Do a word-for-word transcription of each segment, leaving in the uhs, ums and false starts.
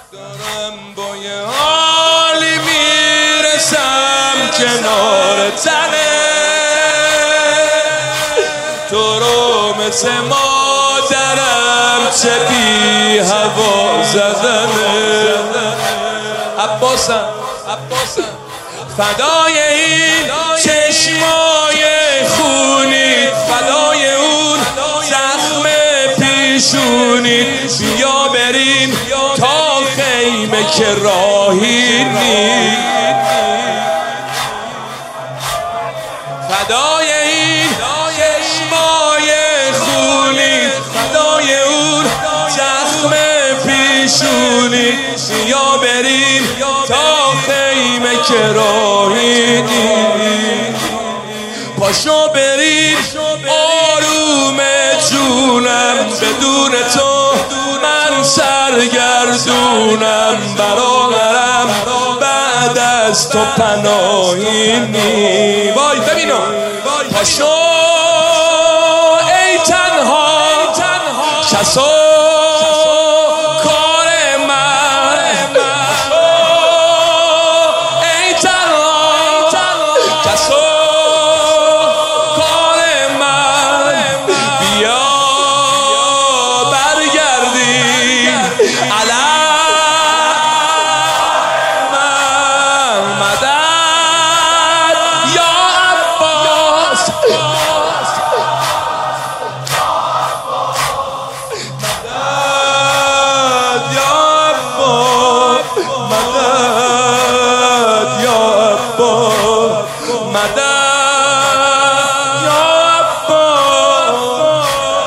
دارم با یه حالی میرسم کنار تنه، تو رو مثل مادرم چه بی هوا زدنه. عباسم عباسم فدای این چشمای خونی، فدای اون زخم پیشونی، بیا بریم تا خیمه که راهی نی. فدای این چشمای خونی، فدای اون زخم پیشونی، بیا بریم تا خیمه که راهی نی. پاشو بریم آروم جونم، بدون تو من سرگردونم، برادرم بعد از تو پناهی نی. وای ببینم پاشو ای تنها کسو کار من، ای تنها کسو کار من، بیا برگردی علم مدد یا عباس، مدد یا عباس، مدد یا عباس.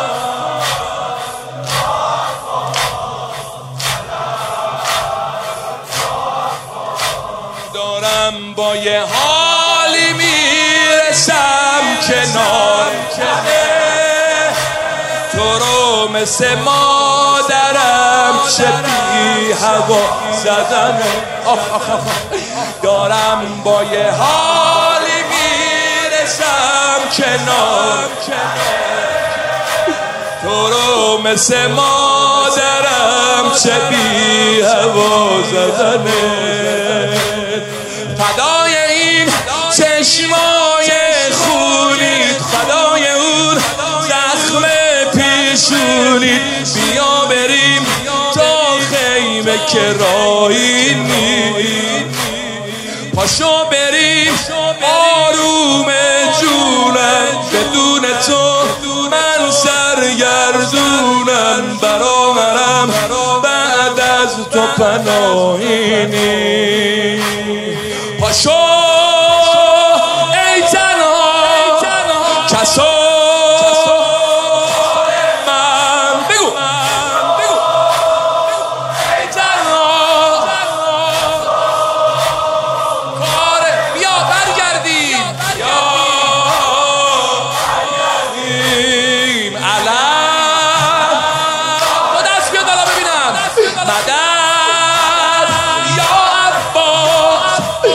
دارم با یه حالی میرسم کنار کنه، تو رو مثل مادرم چه بی هوا زدنه. آخ آخ آخ. دارم با یه حالی میرسم کنار کنه، تو رو مثل مادرم چه بی هوا زدنه. فدای این چشمای خونی، فدای اون زخم پیشونی، بیا بریم تا خیمه که راهی نی. پاشو بریم آروم جونم، بدون تو من سرگردونم، برادرم بعد از تو پناهی نی. پاشو ای تنها کسو من، بگو بگو ای تنها کار، بیا برگردیم یا برگردیم علم. با دست بیا بالا ببینم مدد یا عباس،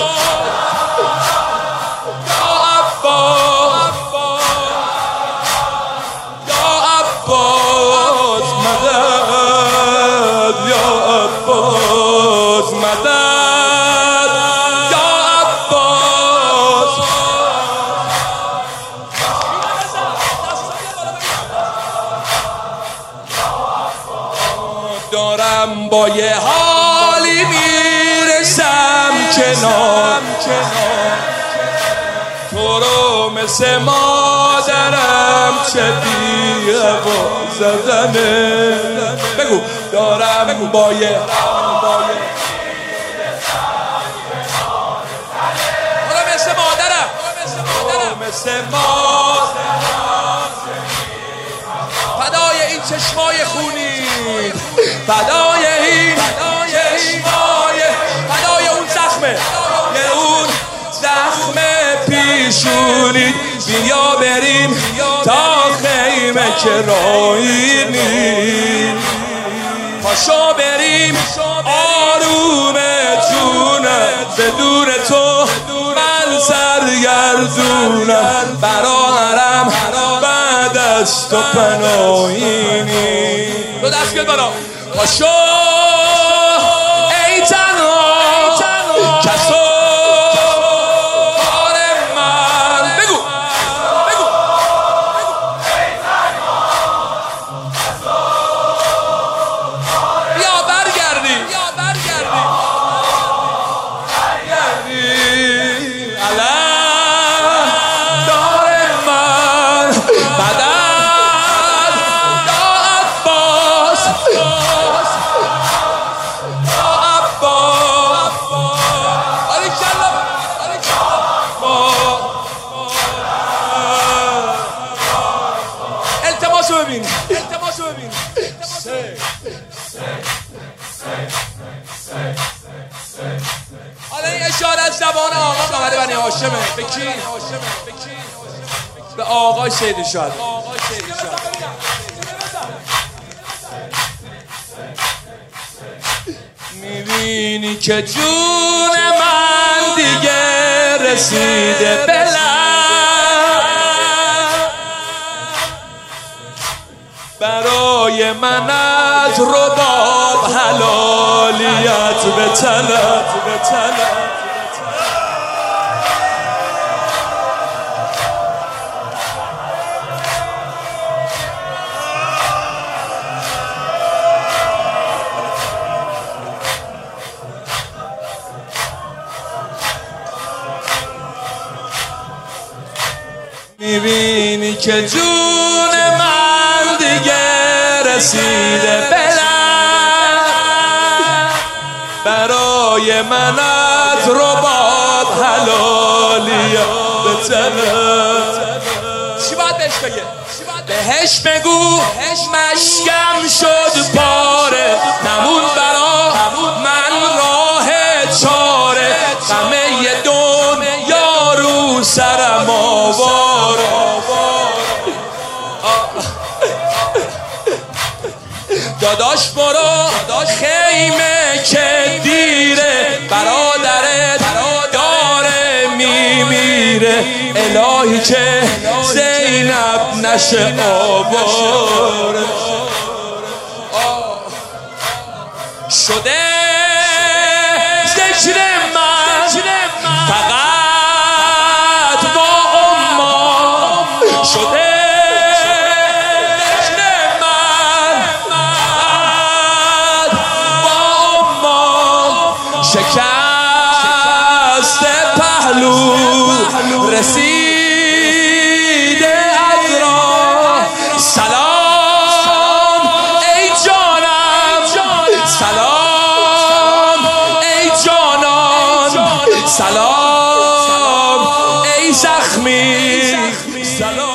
یا عباس، یا عباس، مدد یا عباس، مدد یا عباس. دارم با یه حالی میرسم کنار کنار، تو رو مثل مادرم چه بی هوا زدنه. بگو دارم با یه حالی مثل مادرم، مثل مادرم، فدای این چشمای خونی، فدای این چشمای، فدای اون زخمه، اون زخم پیشونی، بیا بریم تا خیمه که راهی نی. پاشو بریم آروم جونم، بدون تو من سرگردونم، برادرم بعد از تو پناهی نی. دو دست بیاد بالا. پاشو شاد از زبان آقا قمر بنی هاشمه. به کی؟ به آقا شهید شاد. میبینی که جون من دیگه رسیده به لب، برای من از رباب حلالیت به طلب. میبینی که جون من دیگه رسیده به لب، برای من از رباب حلالیت به طلب. چی باید بهش بگه؟ بهش بگو مشکم شد پاره، نمون برا من راه چاره، همه دنیا رو سرم آواره. داداش برو خیمه که دیره، برادرت داره میمیره، الهی که زینب نشه آواره. شده ذکر من فقط با اما، شده شکست پهلو رسیده از راه. سلام ای جانم، سلام ای جانان، سلام ای زخمی، سلام